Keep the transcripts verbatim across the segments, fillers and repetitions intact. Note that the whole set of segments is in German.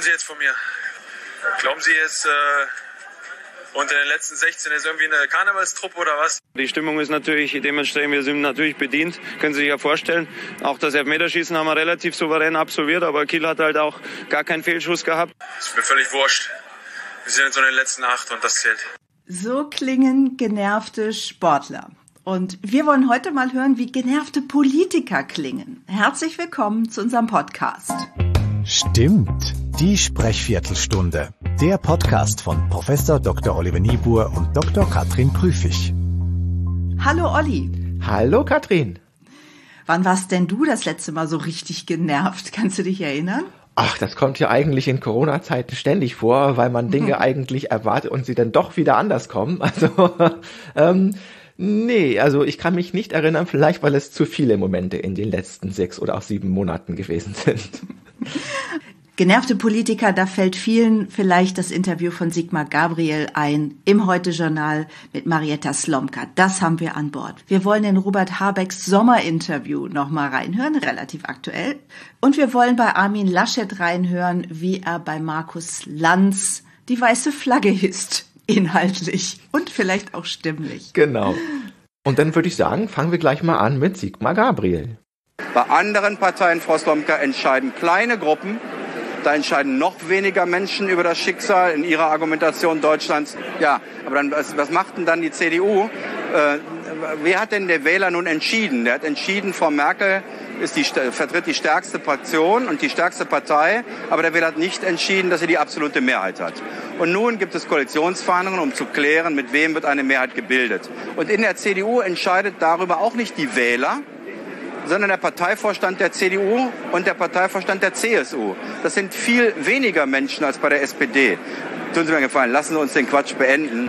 Sie jetzt von mir? Glauben Sie jetzt, äh, unter den letzten sechzehn ist irgendwie eine Karnevalstruppe oder was? Die Stimmung ist natürlich dementsprechend, wir sind natürlich bedient, können Sie sich ja vorstellen. Auch das Elfmeterschießen haben wir relativ souverän absolviert, aber Kiel hat halt auch gar keinen Fehlschuss gehabt. Das ist mir völlig wurscht. Wir sind jetzt in den letzten acht und das zählt. So klingen genervte Sportler. Und wir wollen heute mal hören, wie genervte Politiker klingen. Herzlich willkommen zu unserem Podcast. Stimmt, die Sprechviertelstunde. Der Podcast von Professor Doktor Oliver Niebuhr und Doktor Katrin Prüfig. Hallo Olli. Hallo Katrin. Wann warst denn du das letzte Mal so richtig genervt? Kannst du dich erinnern? Ach, das kommt ja eigentlich in Corona-Zeiten ständig vor, weil man Dinge eigentlich erwartet und sie dann doch wieder anders kommen. Also, ähm, nee, also ich kann mich nicht erinnern, vielleicht weil es zu viele Momente in den letzten sechs oder auch sieben Monaten gewesen sind. Genervte Politiker, da fällt vielen vielleicht das Interview von Sigmar Gabriel ein im Heute-Journal mit Marietta Slomka. Das haben wir an Bord. Wir wollen in Robert Habecks Sommerinterview nochmal reinhören, relativ aktuell. Und wir wollen bei Armin Laschet reinhören, wie er bei Markus Lanz die weiße Flagge hisst, inhaltlich und vielleicht auch stimmlich. Genau. Und dann würde ich sagen, fangen wir gleich mal an mit Sigmar Gabriel. Bei anderen Parteien, Frau Slomka, entscheiden kleine Gruppen. Da entscheiden noch weniger Menschen über das Schicksal in ihrer Argumentation Deutschlands. Ja, aber dann, was, was macht denn dann die C D U? Äh, wer hat denn der Wähler nun entschieden? Der hat entschieden, Frau Merkel ist die, vertritt die stärkste Fraktion und die stärkste Partei, aber der Wähler hat nicht entschieden, dass sie die absolute Mehrheit hat. Und nun gibt es Koalitionsverhandlungen, um zu klären, mit wem wird eine Mehrheit gebildet. Und in der C D U entscheidet darüber auch nicht die Wähler, sondern der Parteivorstand der C D U und der Parteivorstand der C S U. Das sind viel weniger Menschen als bei der S P D. Tun Sie mir einen Gefallen, lassen Sie uns den Quatsch beenden.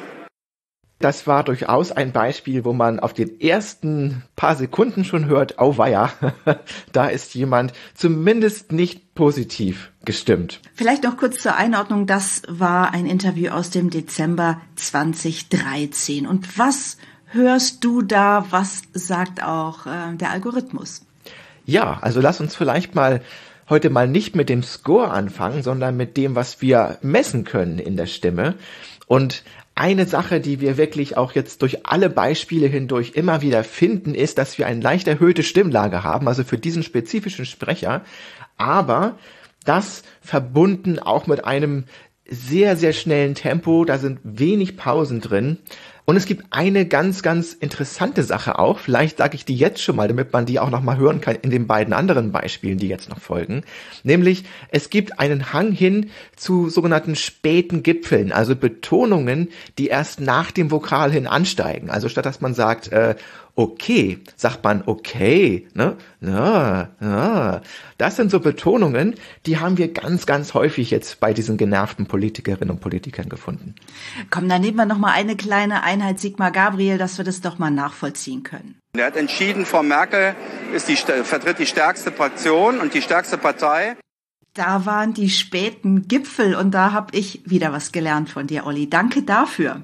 Das war durchaus ein Beispiel, wo man auf den ersten paar Sekunden schon hört, auweia, da ist jemand zumindest nicht positiv gestimmt. Vielleicht noch kurz zur Einordnung, das war ein Interview aus dem Dezember zweitausenddreizehn. Und was hörst du da, was sagt auch äh, der Algorithmus? Ja, also lass uns vielleicht mal heute mal nicht mit dem Score anfangen, sondern mit dem, was wir messen können in der Stimme. Und eine Sache, die wir wirklich auch jetzt durch alle Beispiele hindurch immer wieder finden, ist, dass wir eine leicht erhöhte Stimmlage haben, also für diesen spezifischen Sprecher, aber das verbunden auch mit einem sehr, sehr schnellen Tempo, da sind wenig Pausen drin. Und es gibt eine ganz, ganz interessante Sache auch, vielleicht sage ich die jetzt schon mal, damit man die auch noch mal hören kann in den beiden anderen Beispielen, die jetzt noch folgen. Nämlich, es gibt einen Hang hin zu sogenannten späten Gipfeln, also Betonungen, die erst nach dem Vokal hin ansteigen. Also statt dass man sagt, äh, okay, sagt man okay, ne? Ja, ja. Das sind so Betonungen, die haben wir ganz, ganz häufig jetzt bei diesen genervten Politikerinnen und Politikern gefunden. Komm, dann nehmen wir noch mal eine kleine Einheit Sigmar Gabriel, dass wir das doch mal nachvollziehen können. Er hat entschieden, Frau Merkel ist die, vertritt die stärkste Fraktion und die stärkste Partei. Da waren die späten Gipfel und da habe ich wieder was gelernt von dir, Olli. Danke dafür.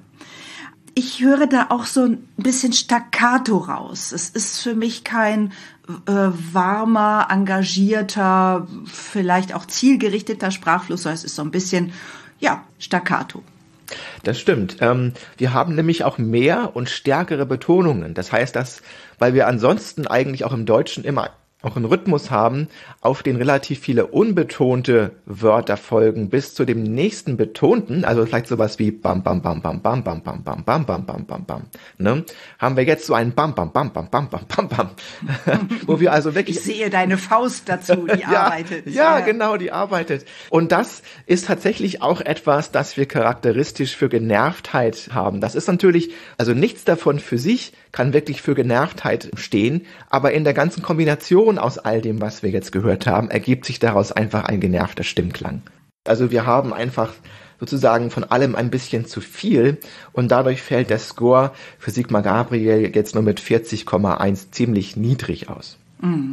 Ich höre da auch so ein bisschen Staccato raus. Es ist für mich kein äh, warmer, engagierter, vielleicht auch zielgerichteter Sprachfluss, sondern es ist so ein bisschen, ja, Staccato. Das stimmt. Ähm, wir haben nämlich auch mehr und stärkere Betonungen. Das heißt, dass, weil wir ansonsten eigentlich auch im Deutschen immer auch einen Rhythmus haben, auf den relativ viele unbetonte Wörter folgen bis zu dem nächsten betonten, also vielleicht sowas wie bam bam bam bam bam bam bam bam bam bam bam bam bam, ne? Haben wir jetzt so ein bam bam bam bam bam bam bam bam, wo wir also wirklich... Ich sehe deine Faust dazu, die ja, arbeitet. Ja, ja, genau, die arbeitet. Und das ist tatsächlich auch etwas, das wir charakteristisch für Genervtheit haben. Das ist natürlich, also nichts davon für sich kann wirklich für Genervtheit stehen, aber in der ganzen Kombination aus all dem, was wir jetzt gehört haben, ergibt sich daraus einfach ein genervter Stimmklang. Also wir haben einfach sozusagen von allem ein bisschen zu viel und dadurch fällt der Score für Sigmar Gabriel jetzt nur mit vierzig Komma eins ziemlich niedrig aus. Mm.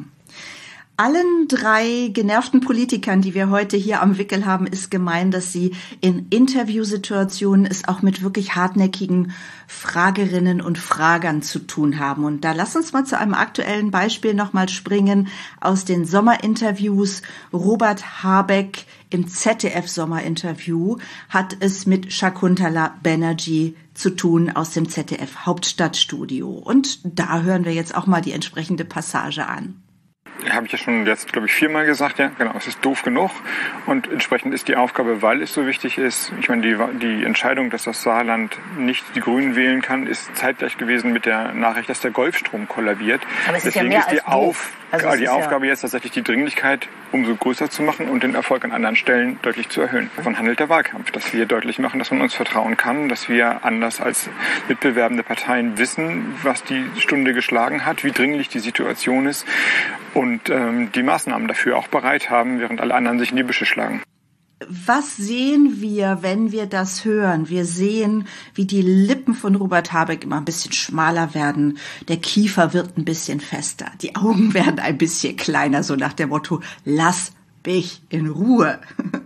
Allen drei genervten Politikern, die wir heute hier am Wickel haben, ist gemein, dass sie in Interviewsituationen es auch mit wirklich hartnäckigen Fragerinnen und Fragern zu tun haben. Und da lass uns mal zu einem aktuellen Beispiel nochmal springen aus den Sommerinterviews. Robert Habeck im Z D F-Sommerinterview hat es mit Shakuntala Banerjee zu tun aus dem Z D F-Hauptstadtstudio. Und da hören wir jetzt auch mal die entsprechende Passage an. Habe ich ja schon jetzt, glaube ich, viermal gesagt, ja, genau, es ist doof genug und entsprechend ist die Aufgabe, weil es so wichtig ist, ich meine, die, die Entscheidung, dass das Saarland nicht die Grünen wählen kann, ist zeitgleich gewesen mit der Nachricht, dass der Golfstrom kollabiert. Aber es ist Deswegen ja mehr ist die, als Auf, also die Aufgabe ja jetzt tatsächlich die Dringlichkeit umso größer zu machen und den Erfolg an anderen Stellen deutlich zu erhöhen. Davon handelt der Wahlkampf, dass wir deutlich machen, dass man uns vertrauen kann, dass wir anders als mitbewerbende Parteien wissen, was die Stunde geschlagen hat, wie dringlich die Situation ist und ähm, die Maßnahmen dafür auch bereit haben, während alle anderen sich in die Büsche schlagen. Was sehen wir, wenn wir das hören? Wir sehen, wie die Lippen von Robert Habeck immer ein bisschen schmaler werden. Der Kiefer wird ein bisschen fester. Die Augen werden ein bisschen kleiner, so nach dem Motto, lass mich in Ruhe.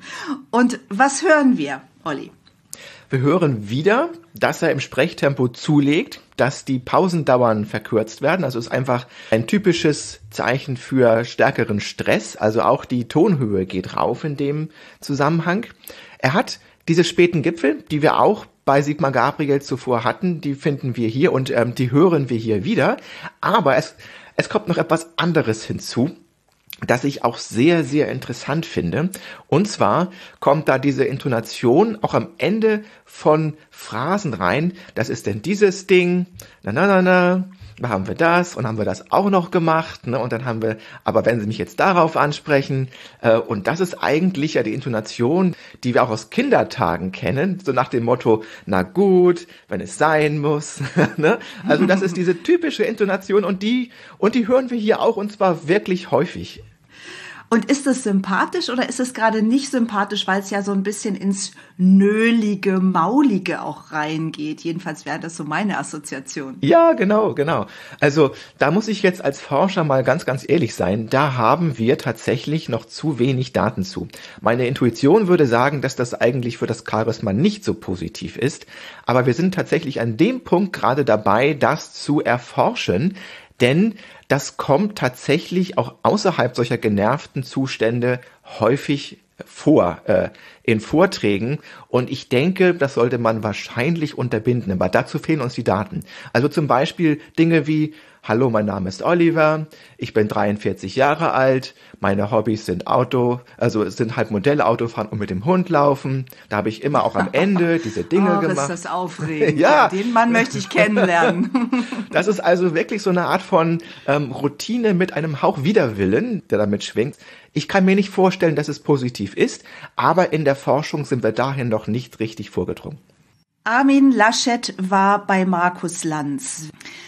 Und was hören wir, Olli? Wir hören wieder, dass er im Sprechtempo zulegt, dass die Pausendauern verkürzt werden. Also es ist einfach ein typisches Zeichen für stärkeren Stress. Also auch die Tonhöhe geht rauf in dem Zusammenhang. Er hat diese späten Gipfel, die wir auch bei Sigmar Gabriel zuvor hatten, die finden wir hier und ähm, die hören wir hier wieder. Aber es, es kommt noch etwas anderes hinzu, das ich auch sehr, sehr interessant finde. Und zwar kommt da diese Intonation auch am Ende von Phrasen rein. Das ist denn dieses Ding, na na na na, da haben wir das und haben wir das auch noch gemacht. Ne? Und dann haben wir, aber wenn Sie mich jetzt darauf ansprechen, äh, und das ist eigentlich ja die Intonation, die wir auch aus Kindertagen kennen, so nach dem Motto, na gut, wenn es sein muss. Ne? Also das ist diese typische Intonation und die, und die hören wir hier auch und zwar wirklich häufig. Und ist es sympathisch oder ist es gerade nicht sympathisch, weil es ja so ein bisschen ins Nölige, Maulige auch reingeht? Jedenfalls wäre das so meine Assoziation. Ja, genau, genau. Also da muss ich jetzt als Forscher mal ganz, ganz ehrlich sein. Da haben wir tatsächlich noch zu wenig Daten zu. Meine Intuition würde sagen, dass das eigentlich für das Charisma nicht so positiv ist. Aber wir sind tatsächlich an dem Punkt gerade dabei, das zu erforschen. Denn das kommt tatsächlich auch außerhalb solcher genervten Zustände häufig vor äh, in Vorträgen. Und ich denke, das sollte man wahrscheinlich unterbinden. Aber dazu fehlen uns die Daten. Also zum Beispiel Dinge wie, hallo, mein Name ist Oliver, ich bin dreiundvierzig Jahre alt, meine Hobbys sind Auto, also es sind halt Modelle, Autofahren und mit dem Hund laufen. Da habe ich immer auch am Ende diese Dinge oh, gemacht. Ist das aufregend. Ja. Den Mann möchte ich kennenlernen. Das ist also wirklich so eine Art von ähm, Routine mit einem Hauch Widerwillen, der damit schwingt. Ich kann mir nicht vorstellen, dass es positiv ist, aber in der Forschung sind wir dahin noch nicht richtig vorgedrungen. Armin Laschet war bei Markus Lanz.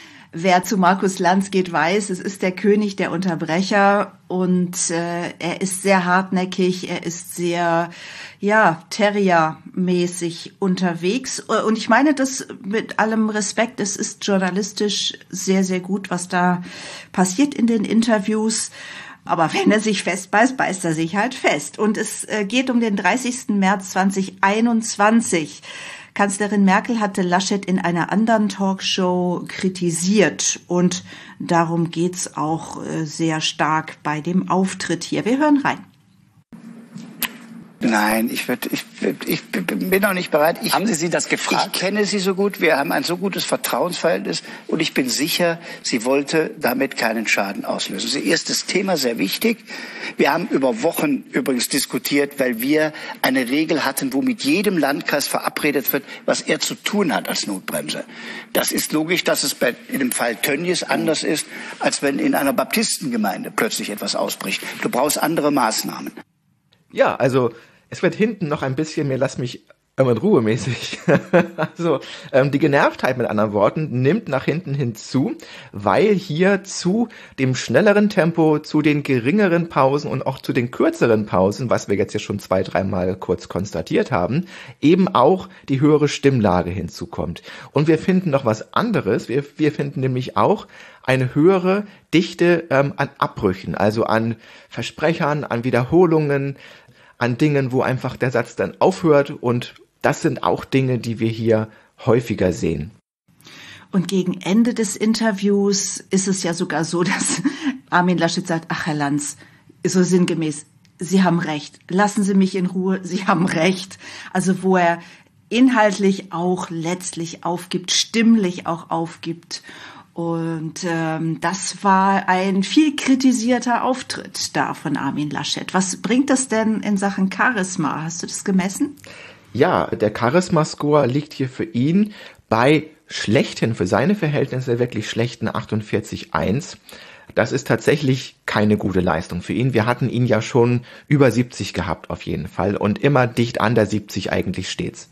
Wer zu Markus Lanz geht, weiß, es ist der König der Unterbrecher und äh, er ist sehr hartnäckig, er ist sehr, ja, Terrier-mäßig unterwegs. Und ich meine das mit allem Respekt, es ist journalistisch sehr, sehr gut, was da passiert in den Interviews. Aber wenn er sich festbeißt, beißt er sich halt fest. Und es äh, geht um den dreißigsten März zweitausendeinundzwanzig. Kanzlerin Merkel hatte Laschet in einer anderen Talkshow kritisiert und darum geht's auch sehr stark bei dem Auftritt hier. Wir hören rein. Nein, ich, würd, ich, ich bin noch nicht bereit. Ich, haben Sie sie das gefragt? Ich kenne Sie so gut, wir haben ein so gutes Vertrauensverhältnis und ich bin sicher, sie wollte damit keinen Schaden auslösen. Das erste Thema, sehr wichtig. Wir haben über Wochen übrigens diskutiert, weil wir eine Regel hatten, wo mit jedem Landkreis verabredet wird, was er zu tun hat als Notbremse. Das ist logisch, dass es bei, in dem Fall Tönnies anders ist, als wenn in einer Baptistengemeinde plötzlich etwas ausbricht. Du brauchst andere Maßnahmen. Ja, also es wird hinten noch ein bisschen mehr, lass mich in Ruhe mäßig. Also ähm, die Genervtheit mit anderen Worten nimmt nach hinten hinzu, weil hier zu dem schnelleren Tempo, zu den geringeren Pausen und auch zu den kürzeren Pausen, was wir jetzt ja schon zwei, dreimal kurz konstatiert haben, eben auch die höhere Stimmlage hinzukommt. Und wir finden noch was anderes. Wir, wir finden nämlich auch eine höhere Dichte ähm, an Abbrüchen, also an Versprechern, an Wiederholungen, an Dingen, wo einfach der Satz dann aufhört, und das sind auch Dinge, die wir hier häufiger sehen. Und gegen Ende des Interviews ist es ja sogar so, dass Armin Laschet sagt, ach Herr Lanz, so sinngemäß, Sie haben recht, lassen Sie mich in Ruhe, Sie haben recht. Also wo er inhaltlich auch letztlich aufgibt, stimmlich auch aufgibt. Und ähm, das war ein viel kritisierter Auftritt da von Armin Laschet. Was bringt das denn in Sachen Charisma? Hast du das gemessen? Ja, der Charisma-Score liegt hier für ihn bei schlechten, für seine Verhältnisse wirklich schlechten achtundvierzig Komma eins. Das ist tatsächlich keine gute Leistung für ihn. Wir hatten ihn ja schon über siebzig gehabt auf jeden Fall und immer dicht an der siebzig eigentlich stets.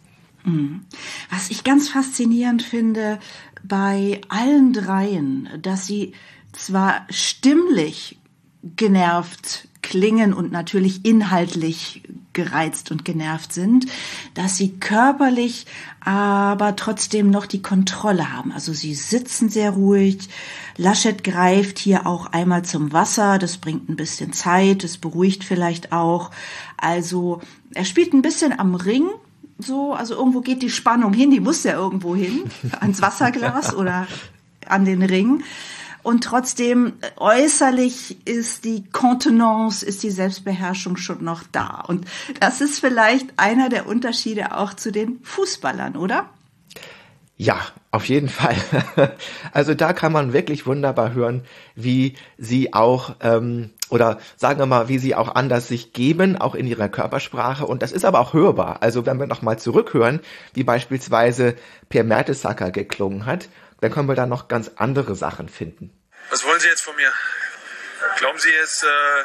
Was ich ganz faszinierend finde bei allen dreien, dass sie zwar stimmlich genervt klingen und natürlich inhaltlich gereizt und genervt sind, dass sie körperlich aber trotzdem noch die Kontrolle haben. Also sie sitzen sehr ruhig. Laschet greift hier auch einmal zum Wasser. Das bringt ein bisschen Zeit. Das beruhigt vielleicht auch. Also er spielt ein bisschen am Ring. So, also irgendwo geht die Spannung hin, die muss ja irgendwo hin, ans Wasserglas oder an den Ring. Und trotzdem äußerlich ist die Kontenance, ist die Selbstbeherrschung schon noch da. Und das ist vielleicht einer der Unterschiede auch zu den Fußballern, oder? Ja, auf jeden Fall. Also da kann man wirklich wunderbar hören, wie sie auch, ähm, oder sagen wir mal, wie sie auch anders sich geben, auch in ihrer Körpersprache. Und das ist aber auch hörbar. Also wenn wir nochmal zurückhören, wie beispielsweise Per Mertesacker geklungen hat, dann können wir da noch ganz andere Sachen finden. Was wollen Sie jetzt von mir? Glauben Sie jetzt,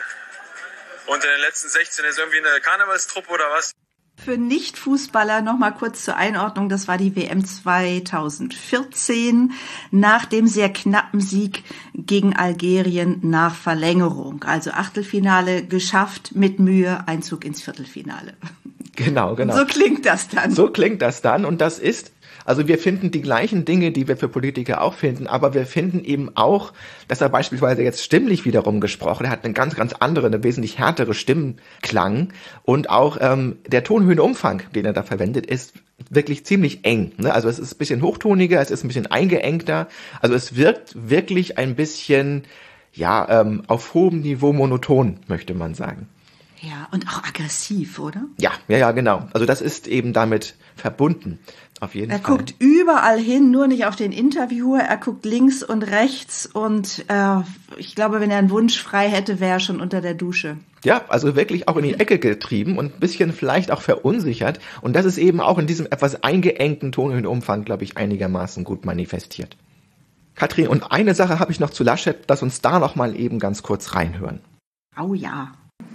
äh, unter den letzten sechzehn ist irgendwie eine Karnevalstruppe oder was? Für Nicht-Fußballer noch mal kurz zur Einordnung, das war die W M zweitausendvierzehn nach dem sehr knappen Sieg gegen Algerien nach Verlängerung. Also Achtelfinale geschafft, mit Mühe, Einzug ins Viertelfinale. Genau, genau. So klingt das dann. So klingt das dann und das ist, also wir finden die gleichen Dinge, die wir für Politiker auch finden, aber wir finden eben auch, dass er beispielsweise jetzt stimmlich wiederum gesprochen, er hat eine ganz, ganz andere, eine wesentlich härtere Stimmklang und auch ähm, der Tonhöhenumfang, den er da verwendet, ist wirklich ziemlich eng. Ne? Also es ist ein bisschen hochtoniger, es ist ein bisschen eingeengter, also es wirkt wirklich ein bisschen, ja, ähm, auf hohem Niveau monoton, möchte man sagen. Ja, und auch aggressiv, oder? Ja, ja, ja, genau. Also das ist eben damit verbunden. Auf jeden er Fall. guckt überall hin, nur nicht auf den Interviewer. Er guckt links und rechts und äh, ich glaube, wenn er einen Wunsch frei hätte, wäre er schon unter der Dusche. Ja, also wirklich auch in die Ecke getrieben und ein bisschen vielleicht auch verunsichert. Und das ist eben auch in diesem etwas eingeengten Tonhöhenumfang, glaube ich, einigermaßen gut manifestiert. Katrin, und eine Sache habe ich noch zu Laschet, lass uns da noch mal eben ganz kurz reinhören. Oh ja.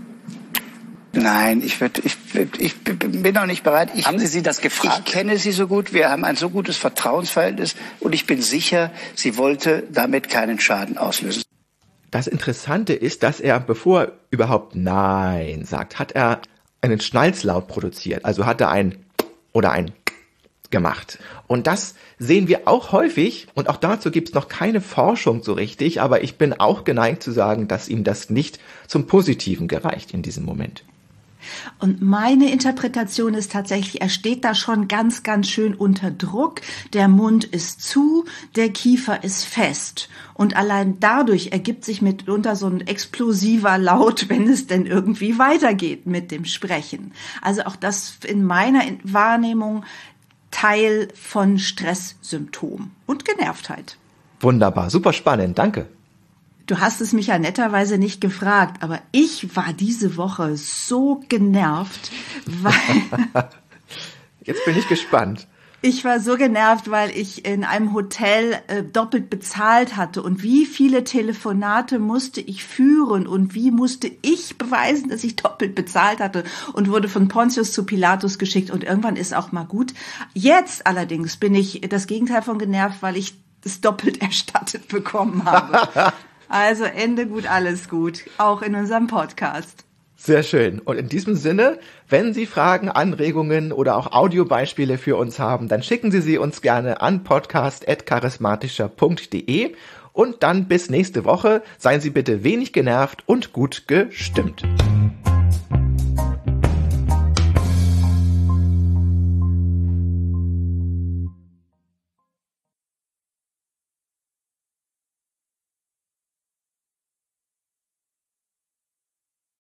Nein, ich, würd, ich, ich bin noch nicht bereit. Ich, haben Sie sie das gefragt? Ich kenne Sie so gut, wir haben ein so gutes Vertrauensverhältnis und ich bin sicher, sie wollte damit keinen Schaden auslösen. Das Interessante ist, dass er, bevor er überhaupt Nein sagt, hat er einen Schnalzlaut produziert. Also hat er ein oder ein gemacht. Und das sehen wir auch häufig und auch dazu gibt es noch keine Forschung so richtig, aber ich bin auch geneigt zu sagen, dass ihm das nicht zum Positiven gereicht in diesem Moment. Und meine Interpretation ist tatsächlich, er steht da schon ganz, ganz schön unter Druck. Der Mund ist zu, der Kiefer ist fest. Und allein dadurch ergibt sich mitunter so ein explosiver Laut, wenn es denn irgendwie weitergeht mit dem Sprechen. Also auch das in meiner Wahrnehmung Teil von Stresssymptom und Genervtheit. Wunderbar, super spannend, danke. Du hast es mich ja netterweise nicht gefragt, aber ich war diese Woche so genervt, weil... Jetzt bin ich gespannt. Ich war so genervt, weil ich in einem Hotel äh, doppelt bezahlt hatte. Und wie viele Telefonate musste ich führen und wie musste ich beweisen, dass ich doppelt bezahlt hatte und wurde von Pontius zu Pilatus geschickt. Und irgendwann ist auch mal gut. Jetzt allerdings bin ich das Gegenteil von genervt, weil ich das doppelt erstattet bekommen habe. Also Ende gut, alles gut. Auch in unserem Podcast. Sehr schön. Und in diesem Sinne, wenn Sie Fragen, Anregungen oder auch Audiobeispiele für uns haben, dann schicken Sie sie uns gerne an podcast at charismatischer punkt de und dann bis nächste Woche. Seien Sie bitte wenig genervt und gut gestimmt.